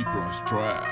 T-Bronx trap.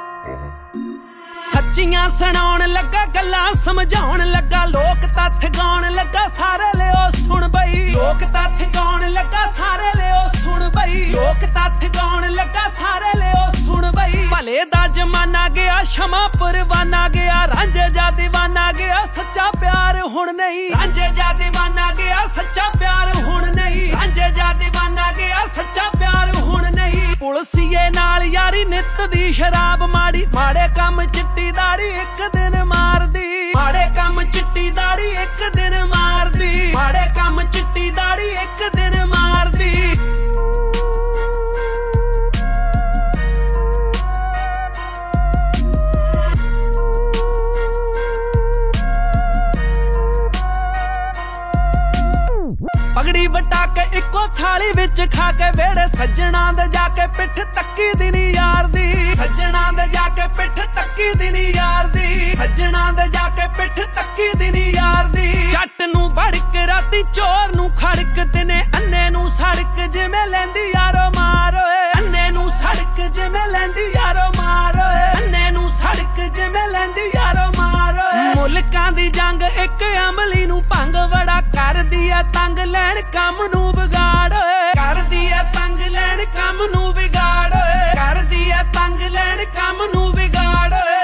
ਸੱਚੀਆਂ ਸੁਣਾਉਣ ਲੱਗਾ ਗੱਲਾਂ ਸਮਝਾਉਣ ਲੱਗਾ ਲੋਕ ਤੱਥ ਗਾਉਣ ਲੱਗਾ ਸਾਰੇ ਲਿਓ ਸੁਣ ਬਈ ਲੋਕ ਤੱਥ ਗਾਉਣ ਲੱਗਾ ਸਾਰੇ ਲਿਓ ਸੁਣ ਬਈ ਲੋਕ ਤੱਥ ਗਾਉਣ ਲੱਗਾ ਸਾਰੇ ਲਿਓ ਸੁਣ ਬਈ ਭਲੇ ਦਾ ਜ਼ਮਾਨਾ ਗਿਆ ਸ਼ਮਾ ਪਰਵਾਨਾ ਗਿਆ ਰਾਂਝੇ ਜਾ دیਵਾਨਾ ਗਿਆ ਸੱਚਾ ਪਿਆਰ ਹੁਣ ਨਹੀਂ ਰਾਂਝੇ ਜਾ دیਵਾਨਾ ਗਿਆ ਸੱਚਾ ਪਿਆਰ ਹੁਣ ਨਹੀਂ ਰਾਂਝੇ ਜਾ دیਵਾਨਾ ਗਿਆ ਸੱਚਾ ਪਿਆਰ ਹੁਣ ਨਹੀਂ ਪੁਲਸੀਏ ਨਾਲ ਯਾਰੀ ਨਿੱਤ ਦੀ ਸ਼ਰਾਬ ਮਾੜੀ ਮਾੜੇ ਕੰਮ ਚਿੱਟੀ ਦਾੜੀ ਇੱਕ ਦਿਨ ਮਾਰਦੀ ਮਾੜੇ ਕੰਮ ਚਿੱਟੀ ਦਾੜੀ ਇੱਕ ਦਿਨ ਮਾਰਦੀ ਮਾੜੇ ਕੰਮ ਚਿੱਟੀ ਦਾੜੀ ਇੱਕ ਦਿਨ ਮਾਰਦੀ ਪਗੜੀ ਵਟਾ ਕੇ ਇੱਕੋ ਥਾਲੀ ਵਿੱਚ ਖਾ ਕੇ ਵੇੜੇ ਸੱਜਣਾ ਦੇ ਜਾ ਕੇ ਪਿੱਠ ਤੱਕੀ ਦੀ ਨੀ ਯਾਰ ਦੀ ਸੱਜਣਾ ਦੇ ਜਾ ਕੇ ਪਿੱਠ ਤੱਕੀ ਦੀ ਨੀ ਯਾਰ ਦੀ ਸੱਜਣਾ ਦੇ ਜਾ ਕੇ ਪਿੱਠ ਤੱਕੀ ਦੀ ਨੀ ਯਾਰ ਦੀ ਜੱਟ ਨੂੰ ਭੜਕ ਰਾਤੀ ਚੋਰ ਨੂੰ ਖੜਕ ਦਿਨੇ ਅੰਨੇ ਨੂੰ ਸੜਕ ਜਿਵੇਂ ਲੈਂਦੀ ਯਾਰੋ ਮਾਰ ਓਏ ਅੰਨੇ ਨੂੰ ਸੜਕ ਜਿਵੇਂ ਲੈਂਦੀ ਯਾਰੋ ਮਾਰ ਓਏ ਅੰਨੇ ਨੂੰ ਸੜਕ ਜਿਵੇਂ ਲੈਂਦੀ ਯਾਰੋ ਮਾਰ ਓਏ ਮੁਲਕਾਂ ਦੀ ਜੰਗ ਇੱਕ ਅਮਲੀ ਨੂੰ ਭੰਗ ਵੜਾ ਕਰਦੀ ਐ ਤੰਗ ਲੈਣ ਕੰਮ ਨੂੰ ਵਿਗਾੜ ਓਏ ਕਰਦੀ ਐ ਤੰਗ ਲੈਣ ਕੰਮ ਨੂੰ ਵਿਗਾੜ ਓਏ ਕਰਦੀ ਐ ਤੰਗ ਲੈਣ ਕੰਮ ਨੂੰ ਵਿਗਾੜ ਓਏ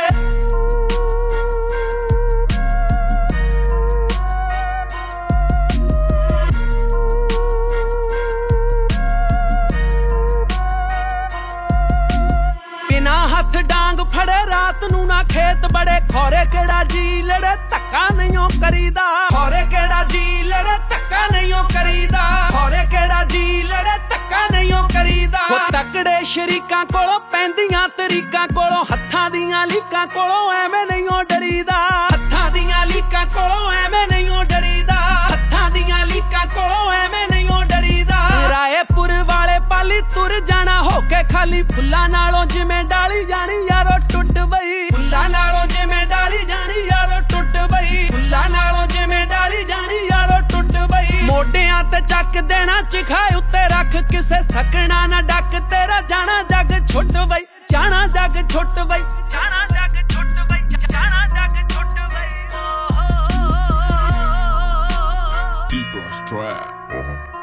ਬਿਨਾ ਹੱਥ ਡਾਂਗ ਫੜੇ ਰਾਤ ਨੂੰ ਨਾ ਖੇਤ ਬੜੇ ਖੋਰੇ ਕਿਹੜਾ ਜੀ ਲੜੇ ਧੱਕਾ ਨਹੀਂਓ ਕਰੀਦਾ ਖੋਰੇ ਕਿਹੜਾ ਜੀ ਲੜੇ ਧੱਕਾ ਨਹੀਂਓ ਕਰੀਦਾ ਖੋਰੇ ਕਿਹੜਾ ਜੀ ਲੜੇ ਧੱਕਾ ਨਹੀਂਓ ਕਰੀਦਾ ਉਹ ਤਕੜੇ ਸ਼ਰੀਕਾਂ ਕੋਲੋਂ ਪੈਂਦੀਆਂ ਤਰੀਕਾਂ ਕੋਲੋਂ ਹੱਥਾਂ ਦੀਆਂ ਲੀਕਾਂ ਕੋਲੋਂ ਐਵੇਂ ਨਹੀਂਓ ਡਰੀਦਾ ਹੱਥਾਂ ਦੀਆਂ ਲੀਕਾਂ ਕੋਲੋਂ ਐਵੇਂ ਨਹੀਂਓ ਡਰੀਦਾ ਹੱਥਾਂ ਦੀਆਂ ਲੀਕਾਂ ਕੋਲੋਂ ਐਵੇਂ ਨਹੀਂਓ ਡਰੀਦਾ ਰਾਏਪੁਰ ਵਾਲੇ ਪਾਲੀ ਤੁਰ ਜਾਣਾ ਹੋ ਕੇ ਖਾਲੀ ਫੁੱਲਾਂ ਨਾਲੋਂ ਜਿਵੇਂ ਡਾਲੀ ਜਾਣੀ ਯਾਰੋ ਟੁੱਟ ਬਈ ਫੁੱਲਾਂ ਨਾਲੋਂ ਜਿਵੇਂ ਡਾਲੀ ਜਾਣੀ ਯਾਰੋ ਟੁੱਟ ਬਈ ਫੁੱਲਾਂ ਨਾਲੋਂ ਜਿਵੇਂ ਡਾਲੀ ਜਾਣੀ ਯਾਰੋ ਟੁੱਟ ਬਈ ਮੋਢਿਆਂ ਤੇ ਚੱਕ ਦੇਣਾ ਚਿਖਾਏ ਉੱਤੇ ਰੱਖ ਕਿਸੇ ਸਕਣਾ ਨਾ ਡੱਕ ਤੇਰਾ ਜਾਣਾ ਜੱਗ ਛੁੱਟ ਬਈ ਜਾਣਾ ਜੱਗ ਛੁੱਟ ਬਈ ਜਾਣਾ ਜੱਗ ਛੁੱਟ ਬਈ ਜਾਣਾ ਜੱਗ ਛੁੱਟ ਬਈ T-Bronx trap.